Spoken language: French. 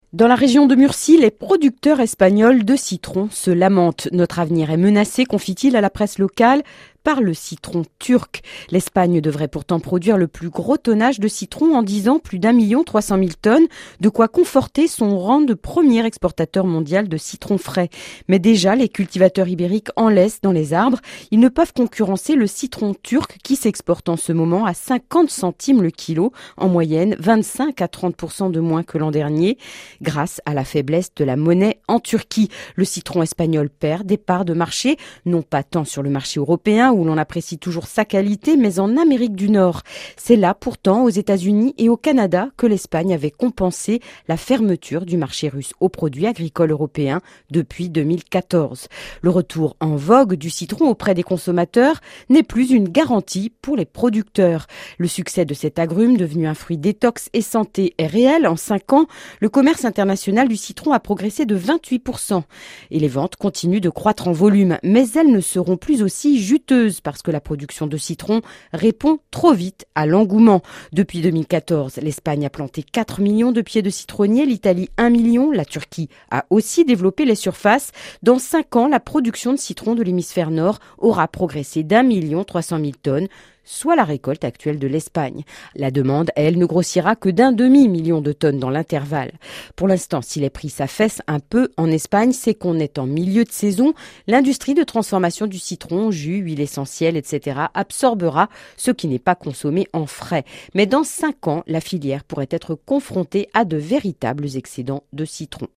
Dans la région de Murcie, les producteurs espagnols de citron se lamentent. Notre avenir est menacé, confie-t-il à la presse locale, par le citron turc. L'Espagne devrait pourtant produire le plus gros tonnage de citron en 10 ans, plus d'1,3 million tonnes, de quoi conforter son rang de premier exportateur mondial de citron frais. Mais déjà, les cultivateurs ibériques en laissent dans les arbres. Ils ne peuvent concurrencer le citron turc qui s'exporte en ce moment à 50 centimes le kilo, en moyenne 25 à 30% de moins que l'an dernier. Grâce à la faiblesse de la monnaie en Turquie, le citron espagnol perd des parts de marché, non pas tant sur le marché européen où l'on apprécie toujours sa qualité, mais en Amérique du Nord. C'est là pourtant, aux États-Unis et au Canada, que l'Espagne avait compensé la fermeture du marché russe aux produits agricoles européens depuis 2014. Le retour en vogue du citron auprès des consommateurs n'est plus une garantie pour les producteurs. Le succès de cet agrume, devenu un fruit détox et santé, est réel. En 5 ans, le commerce international du citron a progressé de 28%. Et les ventes continuent de croître en volume, mais elles ne seront plus aussi juteuses parce que la production de citron répond trop vite à l'engouement. Depuis 2014, l'Espagne a planté 4 millions de pieds de citronniers, l'Italie 1 million, la Turquie a aussi développé les surfaces. Dans 5 ans, la production de citron de l'hémisphère nord aura progressé d'1,3 million tonnes, soit la récolte actuelle de l'Espagne. La demande, elle, ne grossira que d'1,5 million de tonnes dans l'intervalle. Pour l'instant, si les prix s'affaissent un peu en Espagne, c'est qu'on est en milieu de saison. L'industrie de transformation du citron, jus, huile essentielle, etc. absorbera ce qui n'est pas consommé en frais. Mais dans 5 ans, la filière pourrait être confrontée à de véritables excédents de citron.